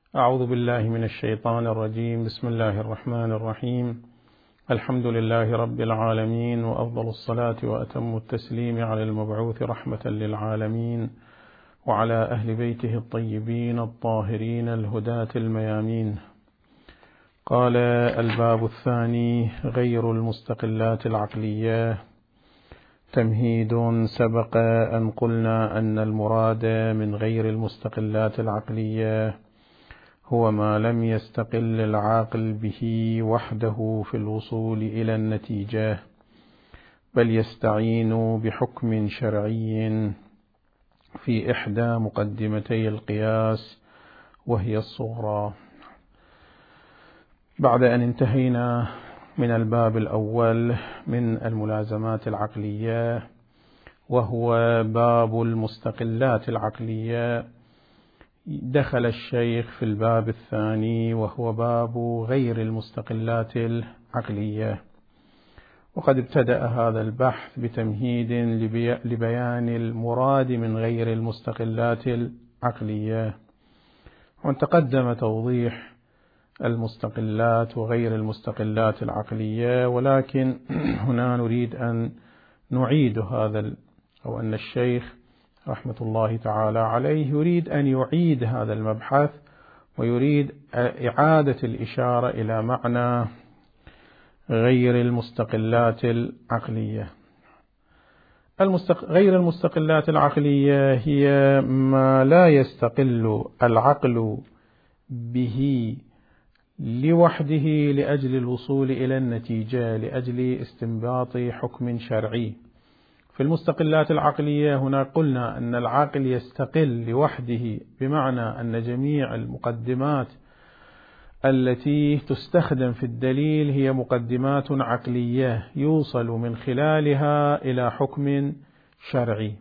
أعوذ بالله من الشيطان الرجيم. بسم الله الرحمن الرحيم. الحمد لله رب العالمين، وأفضل الصلاة وأتم التسليم على المبعوث رحمة للعالمين وعلى أهل بيته الطيبين الطاهرين الهداة الميامين. قال: الباب الثاني: غير المستقلات العقلية. تمهيد: سبق أن قلنا أن المراد من غير المستقلات العقلية هو ما لم يستقل العاقل به وحده في الوصول إلى النتيجة، بل يستعين بحكم شرعي في إحدى مقدمتي القياس وهي الصغرى. بعد أن انتهينا من الباب الأول من الملازمات العقلية وهو باب المستقلات العقلية، دخل الشيخ في الباب الثاني وهو باب غير المستقلات العقلية، وقد ابتدأ هذا البحث بتمهيد لبيان المراد من غير المستقلات العقلية، وتقدم توضيح المستقلات وغير المستقلات العقلية، ولكن هنا نريد أن نعيد هذا، أو أن الشيخ رحمة الله تعالى عليه يريد أن يعيد هذا المبحث ويريد إعادة الإشارة إلى معنى غير المستقلات العقلية. غير المستقلات العقلية هي ما لا يستقل العقل به لوحده لأجل الوصول إلى النتيجة، لأجل استنباط حكم شرعي. في المستقلات العقلية هنا قلنا أن العاقل يستقل لوحده، بمعنى أن جميع المقدمات التي تستخدم في الدليل هي مقدمات عقلية يوصل من خلالها إلى حكم شرعي.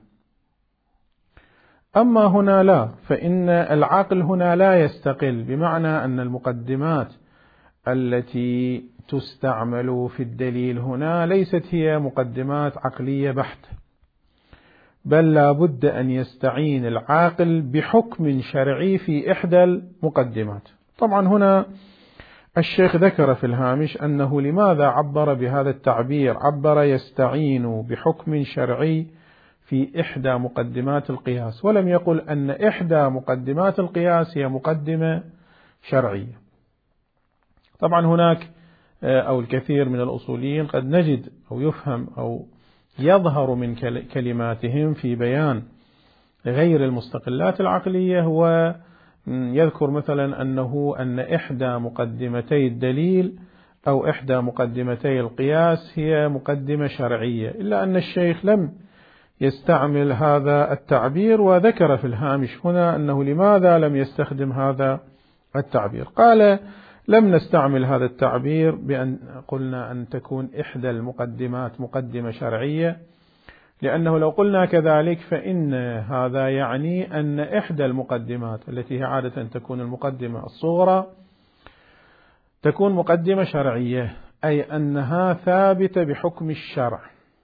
أما هنا لا، فإن العقل هنا لا يستقل، بمعنى أن المقدمات التي تستعمل في الدليل هنا ليست هي مقدمات عقلية بحتة، بل لا بد أن يستعين العاقل بحكم شرعي في إحدى المقدمات. طبعا هنا الشيخ ذكر في الهامش أنه لماذا عبر بهذا التعبير، عبر يستعين بحكم شرعي في إحدى مقدمات القياس، ولم يقل أن إحدى مقدمات القياس هي مقدمة شرعية. طبعا هناك أو الكثير من الأصوليين قد نجد أو يفهم أو يظهر من كلماتهم في بيان غير المستقلات العقلية هو يذكر مثلا أن إحدى مقدمتي الدليل أو إحدى مقدمتي القياس هي مقدمة شرعية، إلا أن الشيخ لم يستعمل هذا التعبير، وذكر في الهامش هنا أنه لماذا لم يستخدم هذا التعبير. قال: لم نستعمل هذا التعبير بأن قلنا أن تكون إحدى المقدمات مقدمة شرعية، لأنه لو قلنا كذلك فإن هذا يعني أن إحدى المقدمات التي هي عادة تكون المقدمة الصغرى تكون مقدمة شرعية، أي أنها ثابتة بحكم الشرع.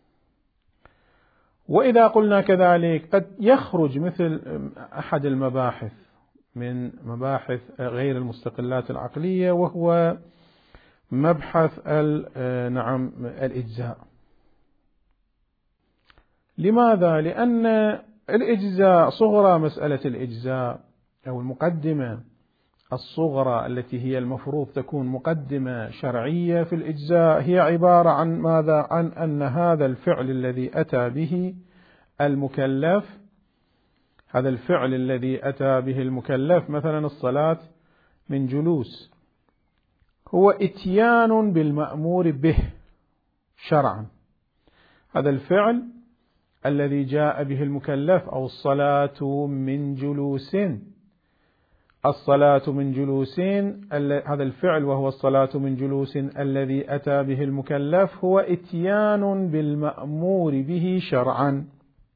وإذا قلنا كذلك قد يخرج مثل أحد المباحث من مباحث غير المستقلات العقلية، وهو مبحث الإجزاء. لماذا؟ لأن الإجزاء صغرى، مسألة الإجزاء أو المقدمة الصغرى التي هي المفروض تكون مقدمة شرعية في الإجزاء هي عبارة عن ماذا؟ عن أن هذا الفعل الذي أتى به المكلف، هذا الفعل الذي أتى به المكلف مثلا الصلاة من جلوس، هو إتيان بالمأمور به شرعا. هذا الفعل الذي جاء به المكلف، أو الصلاة من جلوس، الصلاة من جلوس، هذا الفعل وهو الصلاة من جلوس الذي أتى به المكلف هو إتيان بالمأمور به شرعا.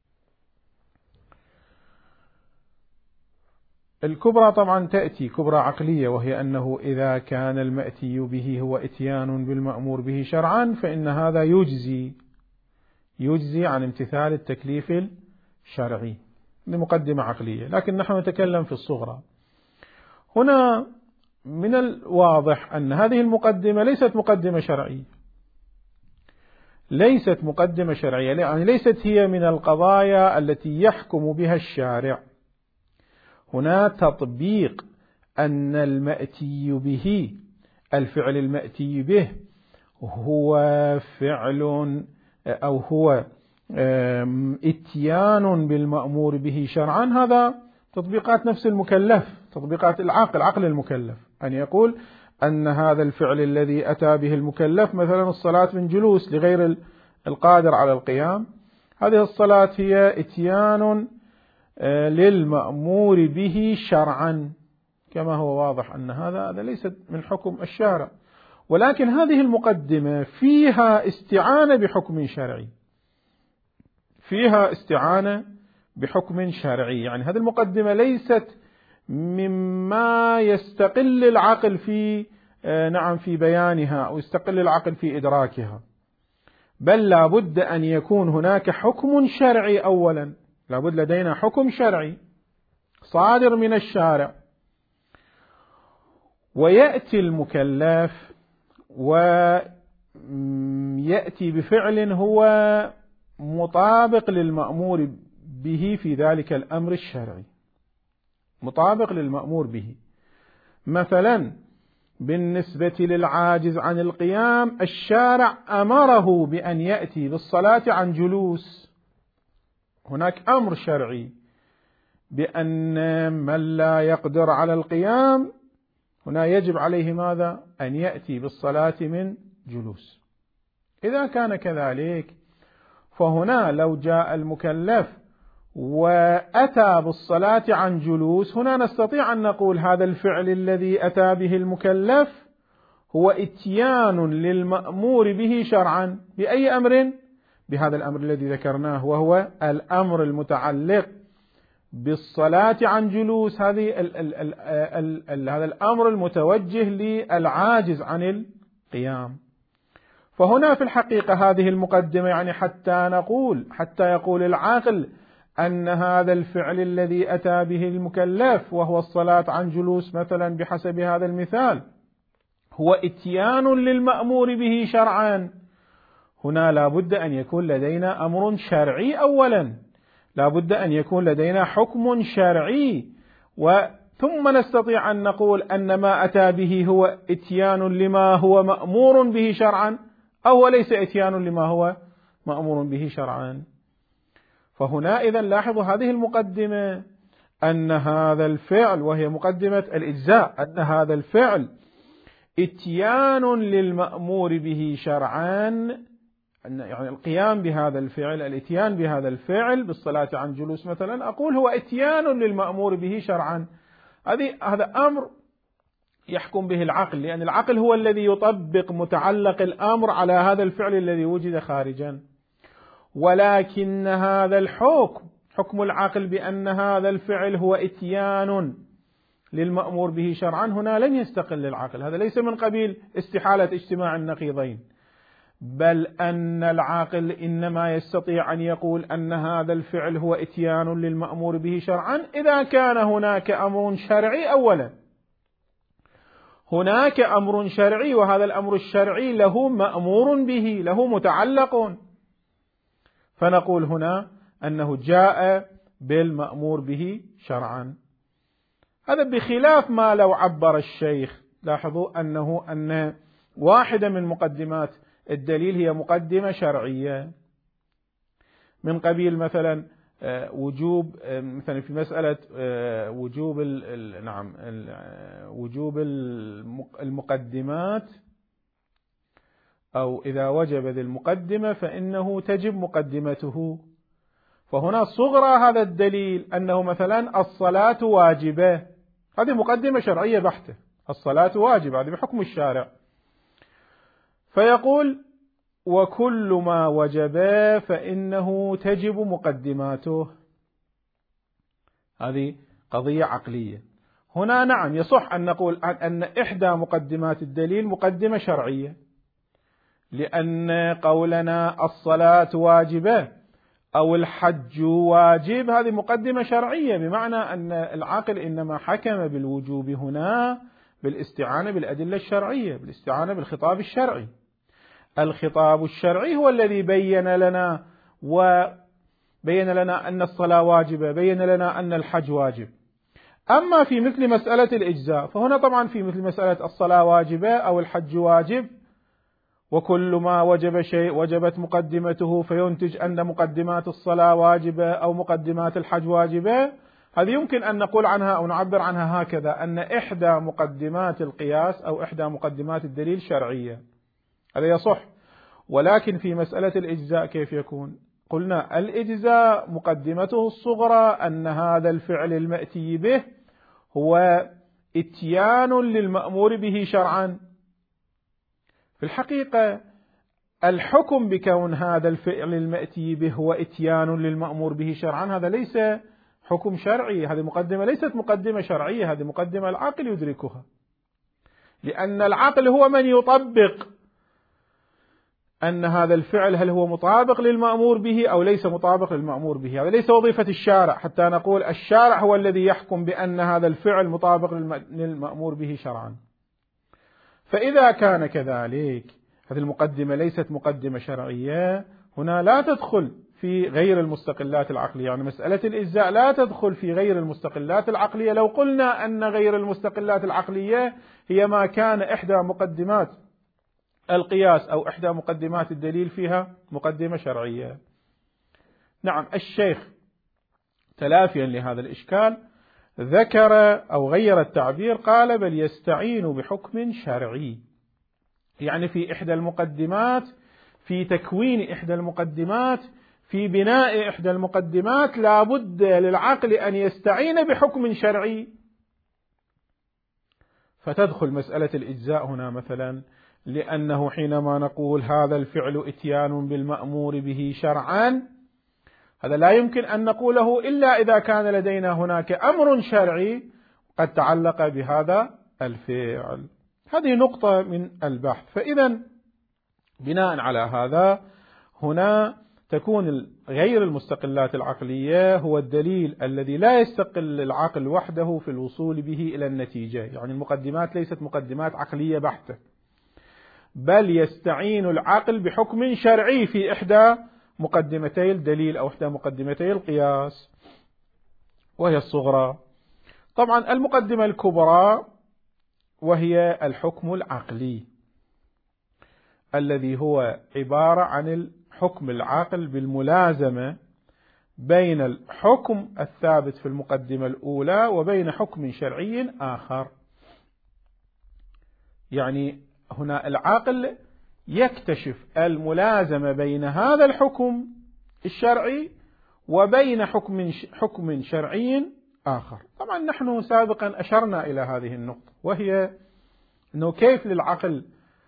الكبرى طبعا تأتي كبرى عقلية، وهي أنه إذا كان المأتي به هو إتيان بالمأمور به شرعا فإن هذا يجزي عن امتثال التكليف الشرعي، لمقدمة عقلية. لكن نحن نتكلم في الصغرى، هنا من الواضح أن هذه المقدمة ليست مقدمة شرعية، ليست مقدمة شرعية، يعني ليست هي من القضايا التي يحكم بها الشارع. هنا تطبيق أن المأتي به، الفعل المأتي به هو فعل أو هو اتيان بالمأمور به شرعا، هذا تطبيقات نفس المكلف، تطبيقات عقل المكلف، أن يقول أن هذا الفعل الذي أتى به المكلف، مثلا الصلاة من جلوس لغير القادر على القيام، هذه الصلاة هي اتيان للمأمور به شرعا، كما هو واضح أن هذا ليس من حكم الشارع، ولكن هذه المقدمة فيها استعانة بحكم شرعي، فيها استعانة بحكم شرعي، يعني هذه المقدمة ليست مما يستقل العقل في في بيانها أو يستقل العقل في إدراكها، بل لا بد أن يكون هناك حكم شرعي أولا، لا بد لدينا حكم شرعي صادر من الشارع، ويأتي المكلف ويأتي بفعل هو مطابق للمأمور به في ذلك الأمر الشرعي، مطابق للمأمور به. مثلا بالنسبة للعاجز عن القيام، الشارع أمره بأن يأتي بالصلاة عن جلوس، هناك أمر شرعي بأن من لا يقدر على القيام هنا يجب عليه ماذا؟ أن يأتي بالصلاة من جلوس. إذا كان كذلك فهنا لو جاء المكلف وأتى بالصلاة عن جلوس، هنا نستطيع أن نقول هذا الفعل الذي أتى به المكلف هو اتيان للمأمور به شرعا، بأي أمر؟ بهذا الأمر الذي ذكرناه، وهو الأمر المتعلق بالصلاة عن جلوس، هذا الأمر المتوجه للعاجز عن القيام. فهنا في الحقيقة هذه المقدمة يعني حتى يقول العاقل أن هذا الفعل الذي أتى به المكلف وهو الصلاة عن جلوس مثلا بحسب هذا المثال هو اتيان للمأمور به شرعا، هنا لا بد أن يكون لدينا أمر شرعي أولا، لا بد أن يكون لدينا حكم شرعي، ثم نستطيع أن نقول أن ما أتى به هو اتيان لما هو مأمور به شرعا أو ليس اتيان لما هو مأمور به شرعا. فهنا إذا لاحظوا هذه المقدمة أن هذا الفعل، وهي مقدمة الإجزاء، أن هذا الفعل اتيان للمأمور به شرعا، يعني القيام بهذا الفعل، الاتيان بهذا الفعل بالصلاة عن جلوس مثلا، أقول هو اتيان للمأمور به شرعا، هذا أمر يحكم به العقل، لأن العقل هو الذي يطبق متعلق الأمر على هذا الفعل الذي وجد خارجا، ولكن هذا حكم العقل بأن هذا الفعل هو اتيان للمأمور به شرعا، هنا لن يستقل العقل، هذا ليس من قبيل استحالة اجتماع النقيضين، بل أن العاقل إنما يستطيع أن يقول أن هذا الفعل هو اتيان للمأمور به شرعا إذا كان هناك أمر شرعي أولا، هناك أمر شرعي، وهذا الأمر الشرعي له مأمور به، له متعلق، فنقول هنا أنه جاء بالمأمور به شرعا. هذا بخلاف ما لو عبر الشيخ، لاحظوا أن واحدة من مقدمات الدليل هي مقدمة شرعية من قبيل مثلا وجوب، مثلا في مسألة وجوب المقدمات، أو إذا وجب ذي المقدمة فإنه تجب مقدمته، فهنا صغرى هذا الدليل أنه مثلا الصلاة واجبة، هذه مقدمة شرعية بحتة، الصلاة واجبة هذه بحكم الشارع، فيقول وكل ما وجب فإنه تجب مقدماته، هذه قضية عقلية. هنا نعم يصح أن نقول أن إحدى مقدمات الدليل مقدمة شرعية، لأن قولنا الصلاة واجبة أو الحج واجب، هذه مقدمة شرعية، بمعنى أن العاقل إنما حكم بالوجوب هنا بالاستعانة بالأدلة الشرعية، بالاستعانة بالخطاب الشرعي. الخطاب الشرعي هو الذي بين لنا أن الصلاة واجبة، بين لنا أن الحج واجب. أما في مثل مسألة الإجزاء، فهنا طبعا في مثل مسألة الصلاة واجبة أو الحج واجب، وكل ما وجب شيء وجبت مقدمته، فينتج أن مقدمات الصلاة واجبة أو مقدمات الحج واجبة. هذه يمكن أن نقول عنها أو نعبر عنها هكذا، أن إحدى مقدمات القياس أو إحدى مقدمات الدليل شرعية، هذا يصح. ولكن في مسألة الإجزاء كيف يكون؟ قلنا الإجزاء مقدمته الصغرى أن هذا الفعل المأتي به هو إتيان للمأمور به شرعا. في الحقيقة الحكم بكون هذا الفعل المأتي به هو إتيان للمأمور به شرعا هذا ليس حكم شرعي، هذه مقدمة ليست مقدمة شرعية، هذه مقدمة العقل يدركها، لأن العقل هو من يطبق أن هذا الفعل هل هو مطابق للمأمور به أو ليس مطابق للمأمور به. هذا ليس وظيفة الشارع حتى نقول الشارع هو الذي يحكم بأن هذا الفعل مطابق للمأمور به شرعا. فإذا كان كذلك هذه المقدمة ليست مقدمة شرعية، هنا لا تدخل في غير المستقلات العقلية، يعني مسألة الإجزاء لا تدخل في غير المستقلات العقلية. لو قلنا أن غير المستقلات العقلية هي ما كان إحدى مقدمات القياس أو إحدى مقدمات الدليل فيها مقدمة شرعية. نعم، الشيخ تلافيا لهذا الإشكال ذكر أو غير التعبير، قال بل يستعين بحكم شرعي، يعني في إحدى المقدمات، في تكوين إحدى المقدمات، في بناء إحدى المقدمات لا بد للعقل أن يستعين بحكم شرعي. فتدخل مسألة الإجزاء هنا مثلا، لأنه حينما نقول هذا الفعل إتيان بالمأمور به شرعا، هذا لا يمكن أن نقوله إلا إذا كان لدينا هناك أمر شرعي قد تعلق بهذا الفعل. هذه نقطة من البحث. فإذا بناء على هذا هنا تكون غير المستقلات العقلية هو الدليل الذي لا يستقل العقل وحده في الوصول به إلى النتيجة، يعني المقدمات ليست مقدمات عقلية بحتة، بل يستعين العقل بحكم شرعي في إحدى مقدمتي الدليل أو إحدى مقدمتي القياس، وهي الصغرى. طبعا المقدمة الكبرى وهي الحكم العقلي، الذي هو عبارة عن الحكم العاقل بالملازمة بين الحكم الثابت في المقدمة الأولى وبين حكم شرعي آخر. يعني هنا العاقل يكتشف الملازمة بين هذا الحكم الشرعي وبين حكم شرعي آخر. طبعا نحن سابقا أشرنا إلى هذه النقطة، وهي أنه كيف للعقل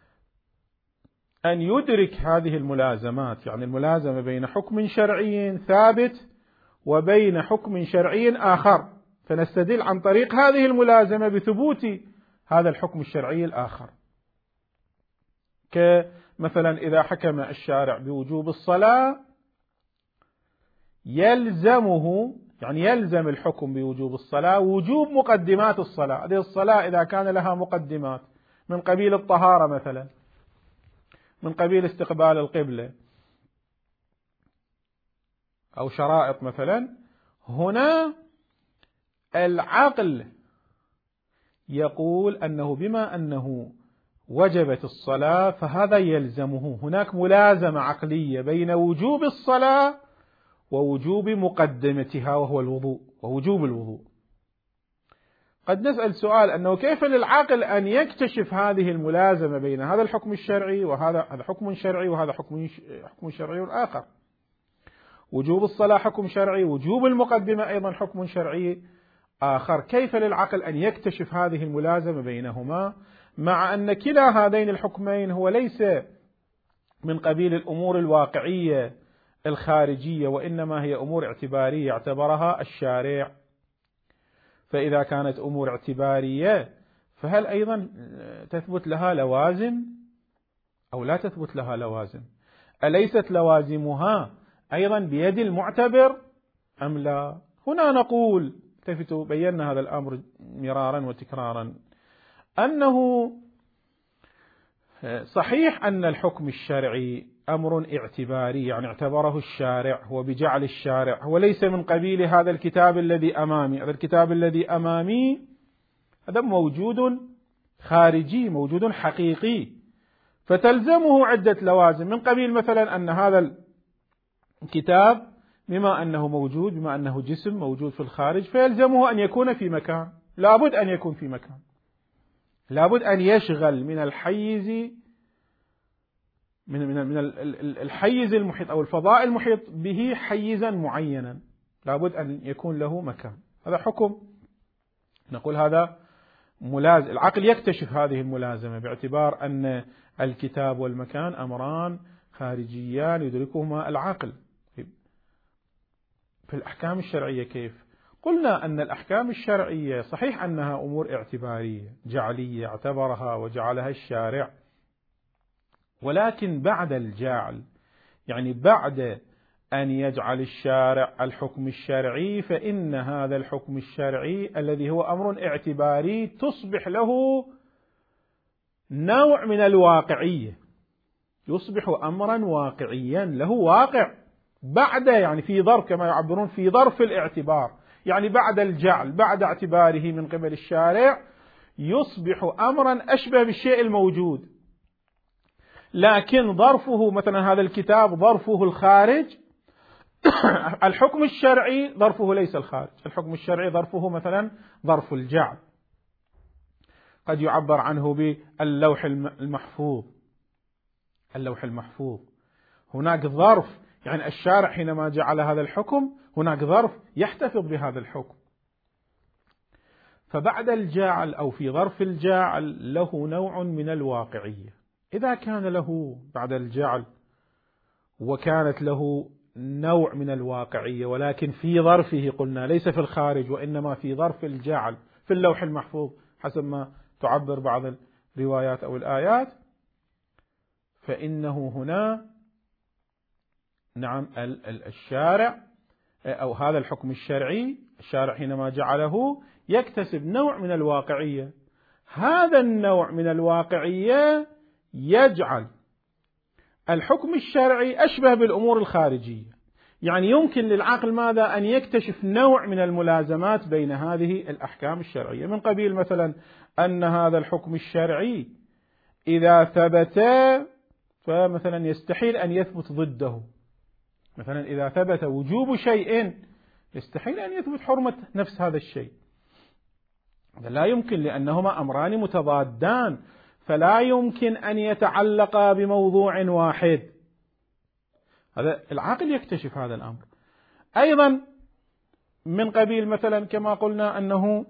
أن يدرك هذه الملازمات، يعني الملازمة بين حكم شرعي ثابت وبين حكم شرعي آخر، فنستدل عن طريق هذه الملازمة بثبوت هذا الحكم الشرعي الآخر. كمثلا إذا حكم الشارع بوجوب الصلاة يلزمه، يعني يلزم الحكم بوجوب الصلاة وجوب مقدمات الصلاة. هذه الصلاة إذا كان لها مقدمات من قبيل الطهارة مثلا، من قبيل استقبال القبلة أو شرائط مثلا، هنا العقل يقول أنه بما أنه وجبت الصلاة فهذا يلزمه. هناك ملازمة عقلية بين وجوب الصلاة ووجوب مقدمتها وهو الوضوء ووجوب الوضوء. قد نسأل سؤال أنه كيف للعقل أن يكتشف هذه الملازمة بين هذا الحكم الشرعي وهذا حكم شرعي وهذا حكم شرعي آخر، وجوب الصلاة حكم شرعي، وجوب المقدمة أيضا حكم شرعي آخر، كيف للعقل أن يكتشف هذه الملازمة بينهما، مع أن كلا هذين الحكمين هو ليس من قبيل الأمور الواقعية الخارجية، وإنما هي أمور اعتبارية اعتبرها الشارع. فإذا كانت أمور اعتبارية فهل أيضا تثبت لها لوازم أو لا تثبت لها لوازم؟ أليست لوازمها أيضا بيد المعتبر أم لا؟ هنا نقول، التفتوا، بينا هذا الأمر مرارا وتكرارا، أنه صحيح أن الحكم الشرعي أمر اعتباري، يعني اعتبره الشارع، هو بجعل الشارع، هو ليس من قبيل هذا الكتاب الذي أمامي. هذا الكتاب الذي أمامي هذا موجود خارجي، موجود حقيقي، فتلزمه عدة لوازم، من قبيل مثلا أن هذا الكتاب بما أنه موجود، بما أنه جسم موجود في الخارج، فيلزمه أن يكون في مكان، لابد أن يكون في مكان، لابد أن يشغل من الحيز، من الحيز المحيط أو الفضاء المحيط به حيزا معينا، لابد أن يكون له مكان. هذا حكم، نقول هذا ملازم، العقل يكتشف هذه الملازمة باعتبار أن الكتاب والمكان أمران خارجيان يدركهما العقل. في الأحكام الشرعية كيف؟ قلنا أن الأحكام الشرعية صحيح أنها أمور اعتبارية جعلية اعتبرها وجعلها الشارع، ولكن بعد الجعل، يعني بعد أن يجعل الشارع الحكم الشرعي، فإن هذا الحكم الشرعي الذي هو أمر اعتباري تصبح له نوع من الواقعية، يصبح أمرا واقعيا له واقع بعد، يعني في ظرف، كما يعبرون في ظرف الاعتبار، يعني بعد الجعل، بعد اعتباره من قبل الشارع، يصبح أمرا أشبه بالشيء الموجود، لكن ظرفه مثلا هذا الكتاب ظرفه الخارج، الحكم الشرعي ظرفه ليس الخارج، الحكم الشرعي ظرفه مثلا ظرف الجعل، قد يعبر عنه باللوح المحفوظ. اللوح المحفوظ هناك ظرف، يعني الشارع حينما جعل هذا الحكم هناك ظرف يحتفظ بهذا الحكم، فبعد الجعل أو في ظرف الجعل له نوع من الواقعية. إذا كان له بعد الجعل وكانت له نوع من الواقعية، ولكن في ظرفه، قلنا ليس في الخارج وإنما في ظرف الجعل في اللوح المحفوظ حسب ما تعبر بعض الروايات أو الآيات، فإنه هنا نعم الشارع أو هذا الحكم الشرعي، الشارع حينما جعله يكتسب نوع من الواقعية. هذا النوع من الواقعية يجعل الحكم الشرعي أشبه بالأمور الخارجية، يعني يمكن للعقل ماذا؟ أن يكتشف نوع من الملازمات بين هذه الأحكام الشرعية، من قبيل مثلا أن هذا الحكم الشرعي إذا ثبت فمثلا يستحيل أن يثبت ضده، مثلا إذا ثبت وجوب شيء يستحيل أن يثبت حرمة نفس هذا الشيء، هذا لا يمكن، لأنهما أمران متضادان، فلا يمكن أن يتعلقا بموضوع واحد. هذا العقل يكتشف هذا الأمر. أيضا من قبيل مثلا كما قلنا أنه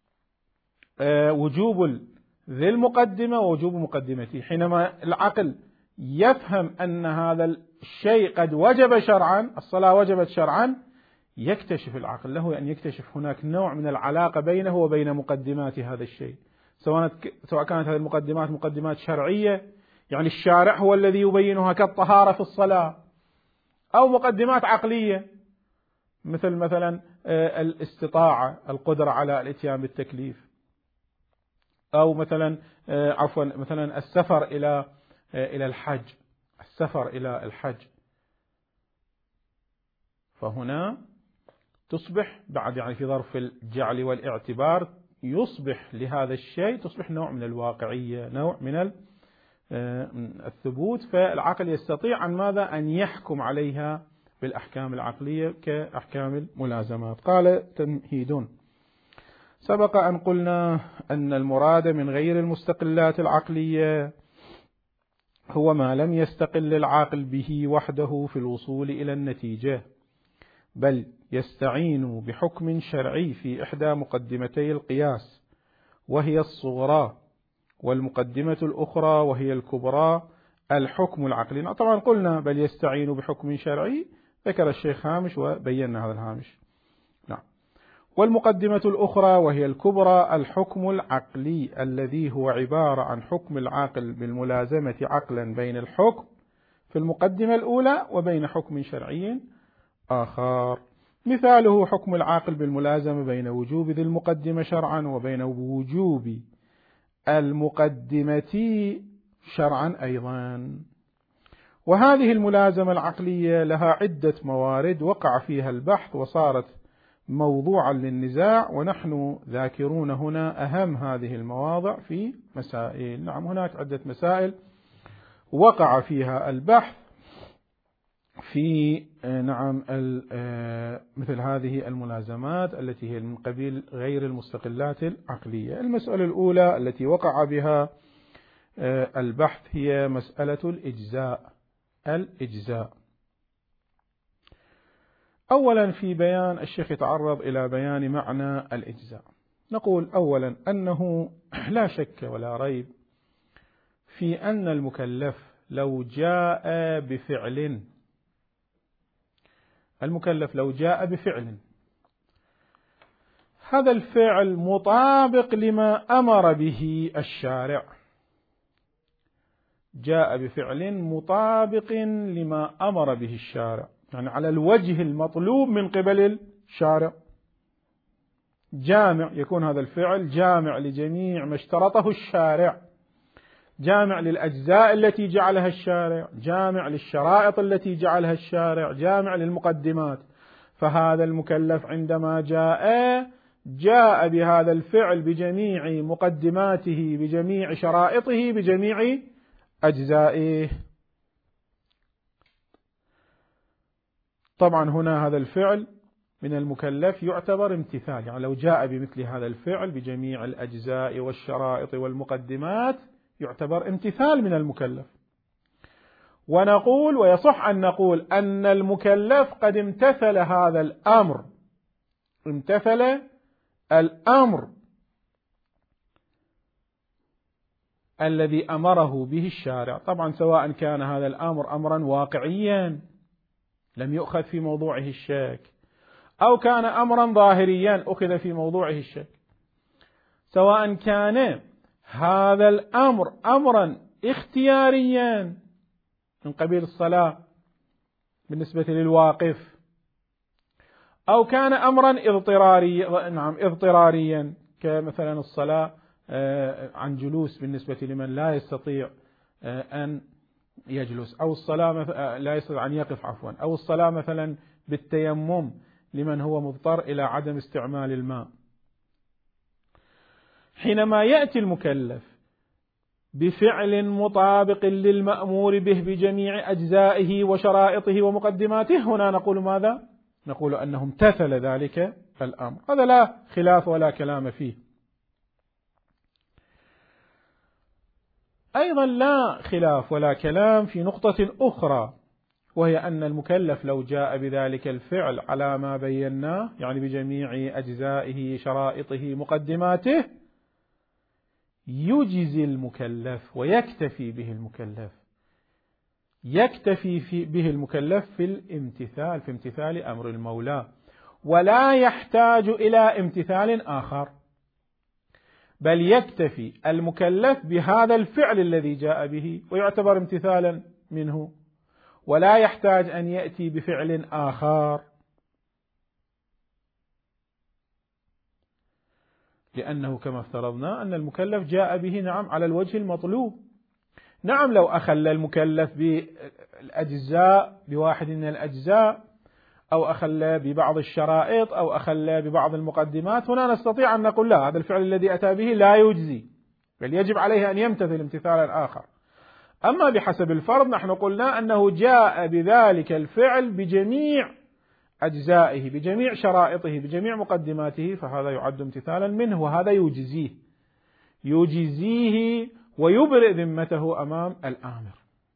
وجوب ذي المقدمة ووجوب مقدمته، حينما العقل يفهم أن هذا الشيء قد وجب شرعا، الصلاة وجبت شرعا، يكتشف العقل له أن يكتشف هناك نوع من العلاقة بينه وبين مقدمات هذا الشيء، سواء كانت هذه المقدمات مقدمات شرعية، يعني الشارع هو الذي يبينها كالطهارة في الصلاة، أو مقدمات عقلية مثل مثلا الاستطاعة، القدرة على الاتيان بالتكليف، أو مثلا مثلا السفر إلى الحج، السفر إلى الحج. فهنا تصبح بعد، يعني في ظرف الجعل والاعتبار، يصبح لهذا الشيء تصبح نوع من الواقعية، نوع من الثبوت، فالعقل يستطيع أن ماذا؟ أن يحكم عليها بالأحكام العقلية كأحكام الملازمات. قال تمهيد: سبق أن قلنا أن المراد من غير المستقلات العقلية هو ما لم يستقل العاقل به وحده في الوصول إلى النتيجة، بل يستعين بحكم شرعي في إحدى مقدمتي القياس وهي الصغرى، والمقدمة الأخرى وهي الكبرى الحكم العقلي. طبعا قلنا بل يستعين بحكم شرعي، ذكر الشيخ هامش وبينا هذا الهامش. نعم. والمقدمة الأخرى وهي الكبرى الحكم العقلي، الذي هو عبارة عن حكم العاقل بالملازمة عقلا بين الحكم في المقدمة الأولى وبين حكم شرعي آخر. مثاله حكم العاقل بالملازمة بين وجوب ذي المقدمة شرعا وبين وجوب المقدمة شرعا أيضا. وهذه الملازمة العقلية لها عدة موارد وقع فيها البحث وصارت موضوعا للنزاع، ونحن ذاكرون هنا أهم هذه المواضع في مسائل. نعم، هناك عدة مسائل وقع فيها البحث في مثل هذه الملازمات التي هي من قبيل غير المستقلات العقلية. المسألة الأولى التي وقع بها البحث هي مسألة الإجزاء. أولا في بيان الشيخ يتعرض إلى بيان معنى الإجزاء. نقول أولا أنه لا شك ولا ريب في أن المكلف لو جاء بفعل هذا الفعل مطابق لما أمر به الشارع، جاء بفعل مطابق لما أمر به الشارع، يعني على الوجه المطلوب من قبل الشارع، جامع، يكون هذا الفعل جامع لجميع ما اشترطه الشارع، جامع للأجزاء التي جعلها الشارع، جامع للشرائط التي جعلها الشارع، جامع للمقدمات. فهذا المكلف عندما جاء بهذا الفعل بجميع مقدماته، بجميع شرائطه، بجميع أجزائه. طبعا هنا هذا الفعل من المكلف يعتبر امتثال، يعني لو جاء بمثل هذا الفعل بجميع الأجزاء والشرائط والمقدمات يعتبر امتثال من المكلف. ونقول ويصح أن نقول أن المكلف قد امتثل هذا الأمر، امتثل الأمر الذي أمره به الشارع، طبعا سواء كان هذا الأمر أمرا واقعيا لم يؤخذ في موضوعه الشك، أو كان أمرا ظاهريا أخذ في موضوعه الشك، سواء كان هذا الأمر أمرا اختياريا من قبيل الصلاة بالنسبة للواقف، أو كان أمرا اضطراريا كمثلا الصلاة عن جلوس بالنسبة لمن لا يستطيع أن يجلس، أو الصلاة لا يستطيع أن يقف عفوا، أو الصلاة مثلا بالتيمم لمن هو مضطر إلى عدم استعمال الماء. حينما يأتي المكلف بفعل مطابق للمأمور به بجميع أجزائه وشرائطه ومقدماته، هنا نقول ماذا؟ نقول أنه امتثل ذلك الأمر، هذا لا خلاف ولا كلام فيه. أيضا لا خلاف ولا كلام في نقطة أخرى، وهي أن المكلف لو جاء بذلك الفعل على ما بيناه، يعني بجميع أجزائه شرائطه مقدماته، يجزي المكلف ويكتفي به المكلف، يكتفي به المكلف في الامتثال، في امتثال أمر المولى، ولا يحتاج إلى امتثال آخر، بل يكتفي المكلف بهذا الفعل الذي جاء به ويعتبر امتثالا منه، ولا يحتاج أن يأتي بفعل آخر، لأنه كما افترضنا أن المكلف جاء به نعم على الوجه المطلوب. نعم لو أخل المكلف بالأجزاء بواحد من الأجزاء، أو أخل ببعض الشرائط، أو أخل ببعض المقدمات، هنا نستطيع أن نقول لا، هذا الفعل الذي أتى به لا يجزي، بل يجب عليه أن يمتثل امتثالا آخر. أما بحسب الفرض نحن قلنا أنه جاء بذلك الفعل بجميع أجزائه، بجميع شرائطه، بجميع مقدماته، فهذا يعد امتثالا منه، وهذا يجزيه ويبرئ ذمته أمام الآمر.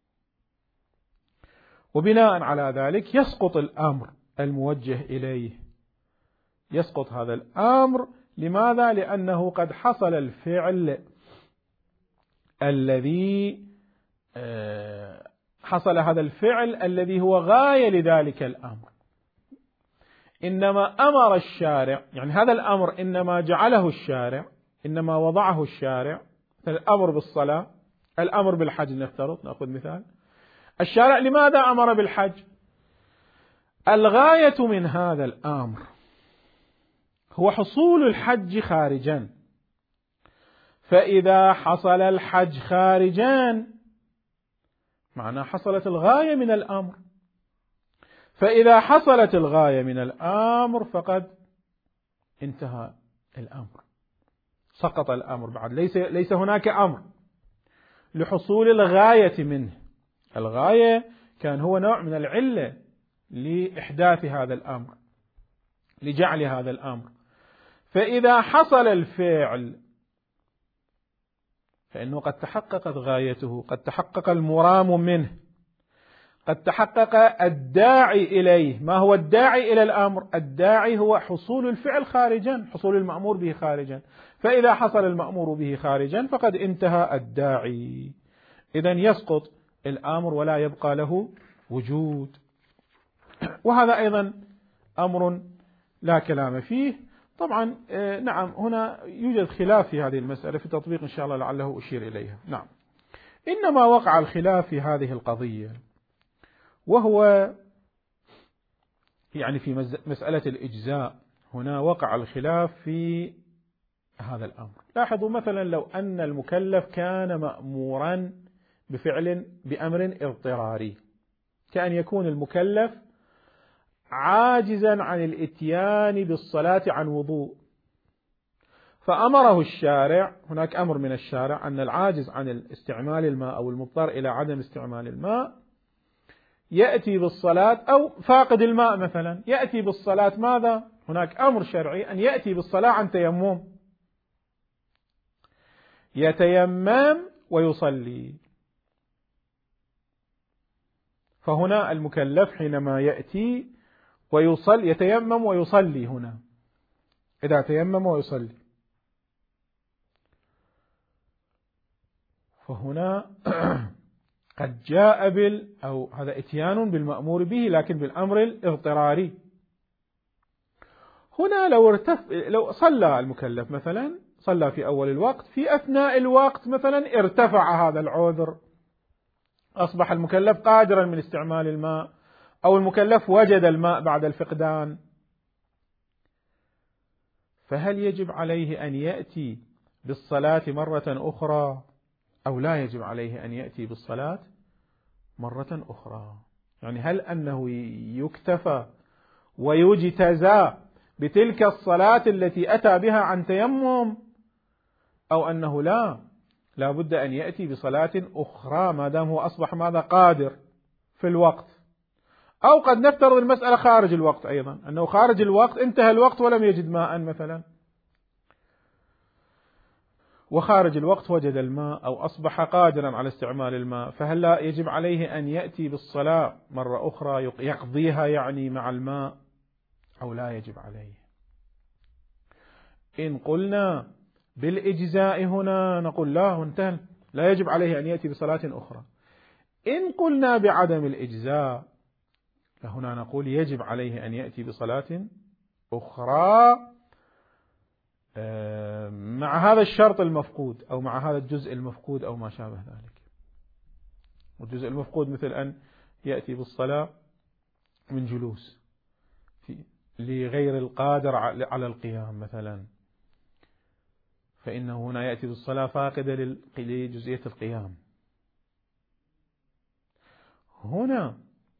وبناء على ذلك يسقط الأمر الموجه إليه، يسقط هذا الأمر. لماذا؟ لأنه قد حصل الفعل الذي حصل هذا الفعل الذي هو غاية لذلك الأمر. إنما أمر الشارع، يعني هذا الأمر إنما جعله الشارع، إنما وضعه الشارع، الأمر بالصلاة، الأمر بالحج، نفترض نأخذ مثال، الشارع لماذا أمر بالحج؟ الغاية من هذا الأمر هو حصول الحج خارجا، فإذا حصل الحج خارجا معناه حصلت الغاية من الأمر، فإذا حصلت الغاية من الأمر فقد انتهى الأمر، سقط الأمر بعد، ليس هناك أمر لحصول الغاية منه. الغاية كان هو نوع من العلة لإحداث هذا الأمر، لجعل هذا الأمر، فإذا حصل الفعل فإنه قد تحققت غايته، قد تحقق المرام منه، قد تحقق الداعي إليه. ما هو الداعي إلى الأمر؟ الداعي هو حصول الفعل خارجا، حصول المأمور به خارجا، فإذا حصل المأمور به خارجا فقد انتهى الداعي، إذن يسقط الأمر ولا يبقى له وجود. وهذا أيضا أمر لا كلام فيه. طبعا نعم هنا يوجد خلاف في هذه المسألة في تطبيق إن شاء الله لعله أشير إليها. نعم، إنما وقع الخلاف في هذه القضية، وهو يعني في مسألة الإجزاء. هنا وقع الخلاف في هذا الأمر. لاحظوا مثلا لو أن المكلف كان مأمورا بأمر اضطراري، كأن يكون المكلف عاجزا عن الاتيان بالصلاة عن وضوء، فأمره الشارع، هناك أمر من الشارع أن العاجز عن استعمال الماء أو المضطر إلى عدم استعمال الماء يأتي بالصلاة، أو فاقد الماء مثلا يأتي بالصلاة. ماذا؟ هناك أمر شرعي أن يأتي بالصلاة عن تيمم، يتيمم ويصلي. فهنا المكلف حينما يأتي ويصلي يتيمم ويصلي، هنا إذا تيمم ويصلي فهنا قد جاء أو هذا إتيان بالمأمور به لكن بالأمر الاضطراري. هنا لو صلى المكلف مثلا، صلى في أول الوقت، في أثناء الوقت مثلا ارتفع هذا العذر، أصبح المكلف قادرا من استعمال الماء، أو المكلف وجد الماء بعد الفقدان، فهل يجب عليه أن يأتي بالصلاة مرة أخرى أو لا يجب عليه أن يأتي بالصلاة مرة أخرى؟ يعني هل أنه يكتفى ويجتزى بتلك الصلاة التي أتى بها عن تيمم، أو أنه لا بد أن يأتي بصلاة أخرى ما دام هو أصبح ماذا قادر في الوقت؟ أو قد نفترض المسألة خارج الوقت أيضا، أنه خارج الوقت انتهى الوقت ولم يجد ماء مثلا، وخارج الوقت وجد الماء أو أصبح قادرا على استعمال الماء، فهل لا يجب عليه أن يأتي بالصلاة مرة أخرى يقضيها يعني مع الماء، أو لا يجب عليه؟ إن قلنا بالإجزاء هنا نقول لا، انتهى، لا يجب عليه أن يأتي بصلاة أخرى. إن قلنا بعدم الإجزاء فهنا نقول يجب عليه أن يأتي بصلاة أخرى مع هذا الشرط المفقود أو مع هذا الجزء المفقود أو ما شابه ذلك. والجزء المفقود مثل أن يأتي بالصلاة من جلوس لغير القادر على القيام مثلا، فإنه هنا يأتي بالصلاة فاقدة لجزئية القيام. هنا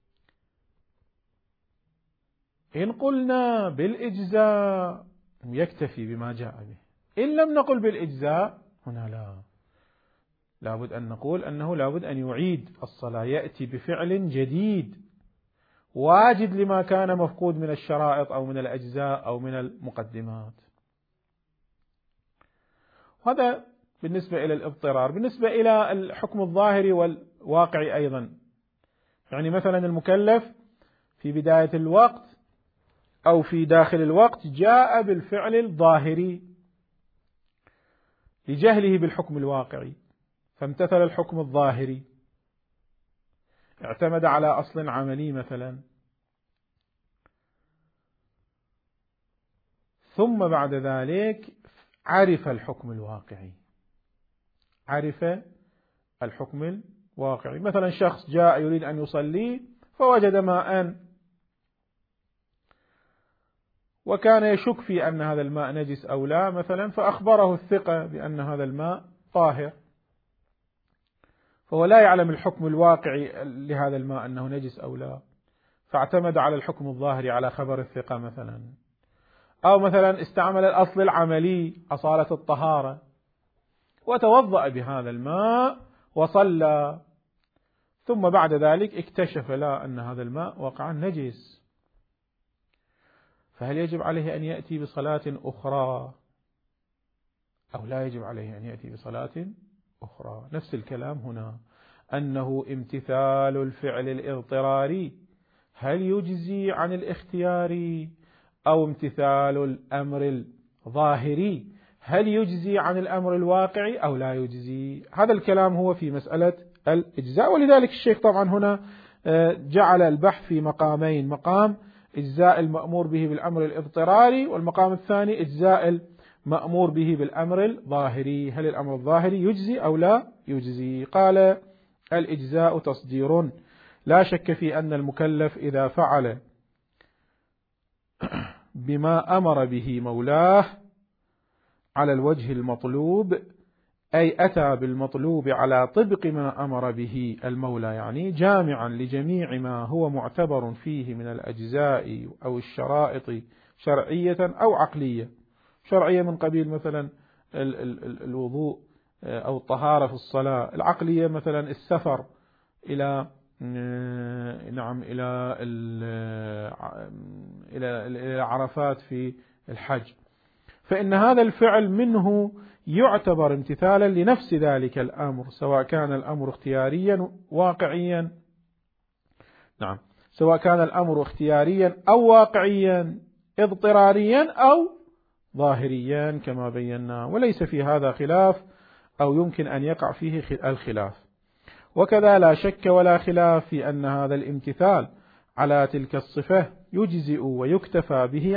إن قلنا بالإجزاء يكتفي بما جاء به، إن لم نقل بالإجزاء هنا لابد أن نقول أنه لابد أن يعيد الصلاة، يأتي بفعل جديد واجد لما كان مفقود من الشرائط أو من الأجزاء أو من المقدمات. هذا بالنسبة إلى الاضطرار. بالنسبة إلى الحكم الظاهري والواقعي أيضا، يعني مثلا المكلف في بداية الوقت أو في داخل الوقت جاء بالفعل الظاهري لجهله بالحكم الواقعي، فامتثل الحكم الظاهري، اعتمد على أصل عملي مثلا، ثم بعد ذلك عرف الحكم الواقعي، واقعي. مثلا شخص جاء يريد أن يصلي فوجد ماء وكان يشك في أن هذا الماء نجس أو لا مثلا، فأخبره الثقة بأن هذا الماء طاهر، فهو لا يعلم الحكم الواقعي لهذا الماء أنه نجس أو لا، فاعتمد على الحكم الظاهري على خبر الثقة مثلا. أو مثلا استعمل الأصل العملي أصالة الطهارة وتوضأ بهذا الماء وصلى، ثم بعد ذلك اكتشف لا أن هذا الماء وقعا نجس، فهل يجب عليه أن يأتي بصلاة أخرى أو لا يجب عليه أن يأتي بصلاة أخرى؟ نفس الكلام هنا، أنه امتثال الفعل الاضطراري هل يجزي عن الاختياري، أو امتثال الأمر الظاهري هل يجزي عن الأمر الواقعي أو لا يجزي. هذا الكلام هو في مسألة الإجزاء. ولذلك الشيخ طبعا هنا جعل البحث في مقامين: مقام إجزاء المأمور به بالأمر الاضطراري، والمقام الثاني إجزاء المأمور به بالأمر الظاهري، هل الأمر الظاهري يجزي أو لا يجزي. قال: الإجزاء تصدير، لا شك في أن المكلف إذا فعل بما أمر به مولاه على الوجه المطلوب، أي أتى بالمطلوب على طبق ما أمر به المولى، يعني جامعا لجميع ما هو معتبر فيه من الأجزاء أو الشرائط شرعية أو عقلية. شرعية من قبيل مثلا الوضوء أو الطهارة في الصلاة، العقلية مثلا السفر إلى إلى عرفات في الحج، فإن هذا الفعل منه يعتبر امتثالا لنفس ذلك الأمر، سواء كان الأمر اختياريا واقعيا، سواء كان الأمر اختياريا أو واقعيا، اضطراريا أو ظاهريا كما بينا، وليس في هذا خلاف أو يمكن أن يقع فيه الخلاف. وكذا لا شك ولا خلاف في أن هذا الامتثال على تلك الصفة يجزئ ويكتفى به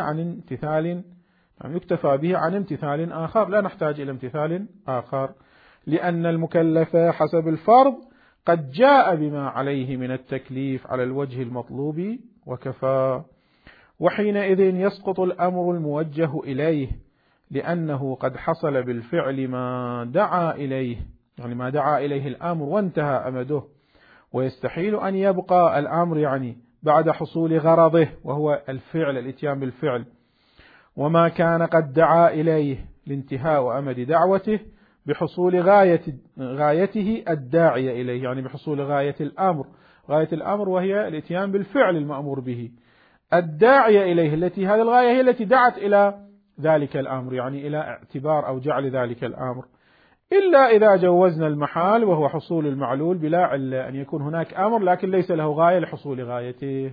عن امتثال آخر، لا نحتاج إلى امتثال آخر، لأن المكلف حسب الفرض قد جاء بما عليه من التكليف على الوجه المطلوب وكفى، وحينئذ يسقط الأمر الموجه إليه، لأنه قد حصل بالفعل ما دعا إليه، يعني ما دعا إليه الأمر وانتهى أمده، ويستحيل أن يبقى الأمر يعني بعد حصول غرضه وهو الفعل، الاتيان بالفعل، وما كان قد دعا إليه لانتهاء أمد دعوته بحصول غايته الداعية إليه، يعني بحصول غاية الأمر وهي الاتيان بالفعل المأمور به، الداعية إليه التي هذه الغاية هي التي دعت إلى ذلك الأمر، يعني إلى اعتبار أو جعل ذلك الأمر، إلا إذا جوزنا المحال وهو حصول المعلول بلا علة، أن يكون هناك أمر لكن ليس له غاية لحصول غايته.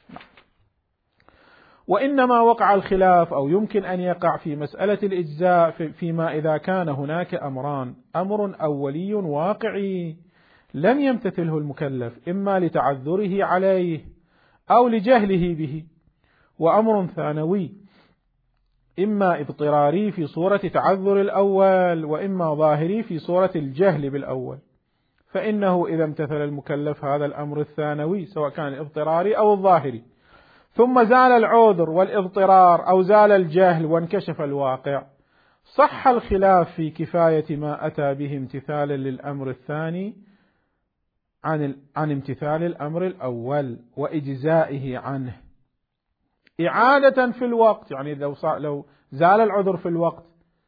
وإنما وقع الخلاف أو يمكن أن يقع في مسألة الإجزاء فيما إذا كان هناك أمران: أمر أولي واقعي لم يمتثله المكلف إما لتعذره عليه أو لجهله به، وأمر ثانوي إما اضطراري في صورة تعذر الأول، وإما ظاهري في صورة الجهل بالأول. فإنه إذا امتثل المكلف هذا الأمر الثانوي سواء كان الاضطراري أو الظاهري، ثم زال العذر والاضطرار أو زال الجهل وانكشف الواقع، صح الخلاف في كفاية ما أتى به امتثالا للأمر الثاني عن امتثال الأمر الأول وإجزائه عنه إعادة في الوقت، يعني لو زال العذر في الوقت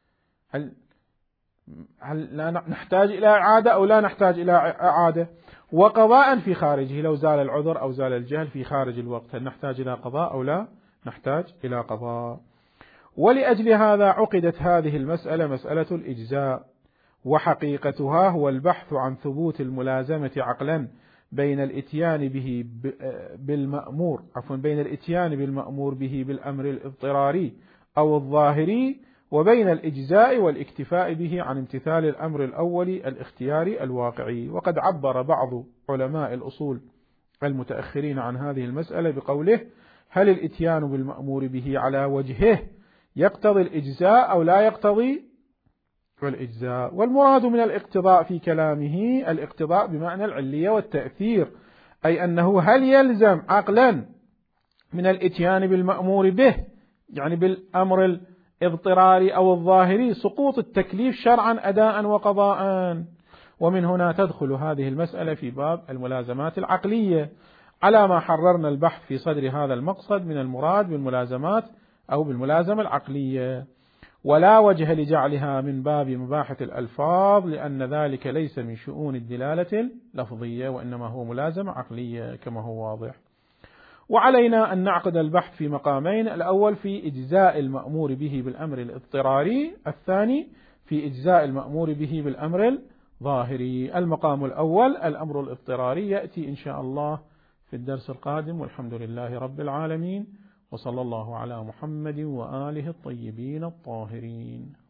هل لا نحتاج إلى إعادة أو لا نحتاج إلى إعادة؟ وقضاء في خارجه، لو زال العذر أو زال الجهل في خارج الوقت، هل نحتاج إلى قضاء أو لا نحتاج إلى قضاء؟ ولأجل هذا عقدت هذه المسألة مسألة الإجزاء، وحقيقتها هو البحث عن ثبوت الملازمة عقلا بين الإتيان بالمأمور به بالأمر الاضطراري أو الظاهري، وبين الإجزاء والاكتفاء به عن امتثال الأمر الأول الاختياري الواقعي. وقد عبر بعض علماء الأصول المتأخرين عن هذه المسألة بقوله: هل الإتيان بالمأمور به على وجهه يقتضي الإجزاء أو لا يقتضي والإجزاء. والمراد من الاقتضاء في كلامه الاقتضاء بمعنى العلية والتأثير، أي أنه هل يلزم عقلا من الإتيان بالمأمور به، يعني بالأمر الاضطراري أو الظاهري، سقوط التكليف شرعا أداء وقضاء. ومن هنا تدخل هذه المسألة في باب الملازمات العقلية، على ما حررنا البحث في صدر هذا المقصد من المراد بالملازمات أو بالملازمة العقلية، ولا وجه لجعلها من باب مباحث الألفاظ، لأن ذلك ليس من شؤون الدلالة اللفظية، وإنما هو ملازمة عقلية كما هو واضح. وعلينا أن نعقد البحث في مقامين: الأول في إجزاء المأمور به بالأمر الاضطراري، الثاني في إجزاء المأمور به بالأمر الظاهري. المقام الأول الأمر الاضطراري يأتي إن شاء الله في الدرس القادم، والحمد لله رب العالمين، وصلى الله على محمد وآله الطيبين الطاهرين.